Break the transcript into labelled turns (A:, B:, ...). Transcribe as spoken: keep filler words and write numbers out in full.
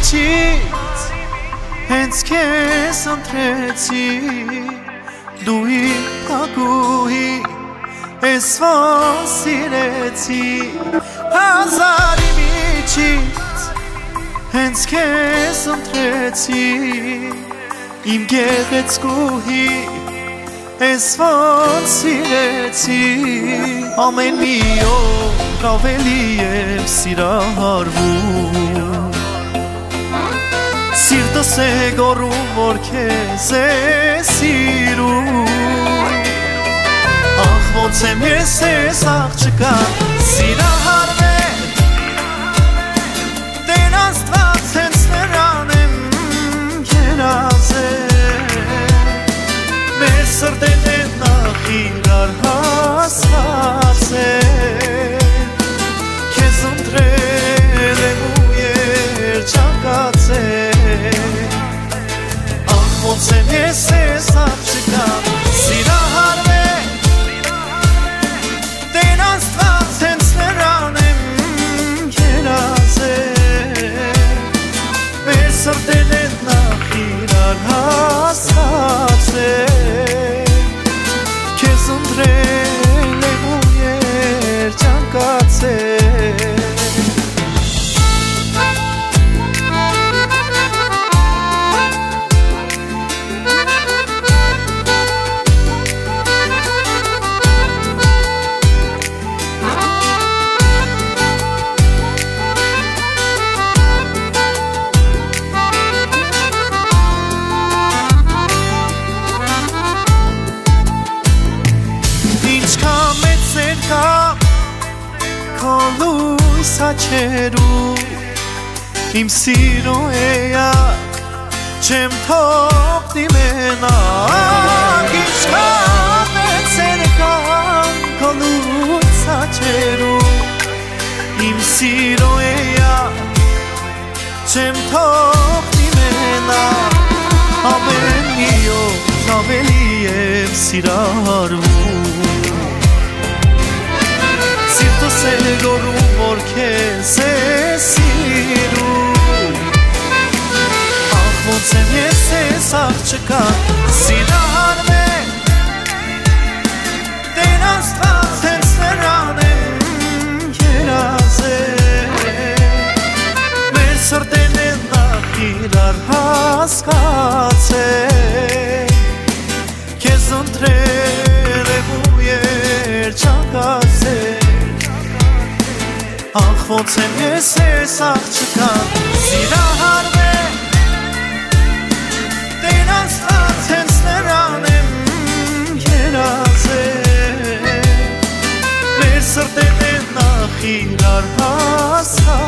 A: միջից հենց քեզ ընտրեցի դու իմ փակուհի ես ոնց սիրեցի հազարի միջից հենց քեզ ընտրեցի իմ գեղեցկուհի ես ոնց սիրեցի ամեն մի օր ավելի եմ սիրահարվում Սիրտս է գոռում որ քեզ է սիրում Ախ ոնց եմ ես ես աղջկա սիրահարվել Տեր Աստված հենց նրան եմ երազել Մեր սրտերն են նախ իրար հասկացել Քեզ ընտրել եմ ու երջանկացել Ախ ոնց եմ ես ես աղջկա սիրահարվել Տեր Աստված հենց նրան եմ երազել Մեր սրտերն են նախ իրար հասկացել Քեզ ընտրել եմ ու երջանկացել Saçeru Im siro eyak Cem top dimenak İşkam etserkan Kolu saçeru Im siro eyak Cem top dimenak Amen iyo Zaveliyem sirarvu Սիրտս է գոռում որ քեզ է սիրում Ախ ոնց եմ ես ես աղջկա սիրահարվել Տեր Աստված հենց նրան եմ երազել Մեր սրտերն են նախ իրար հասկացել Քեզ ընտրել եմ ու երջանկացել Ախ ոնց եմ ես ես աղջկա սիրահարվել Տեր Աստված հենց նրան եմ երազել Մեր սրտերն են նախ իրար հասկացել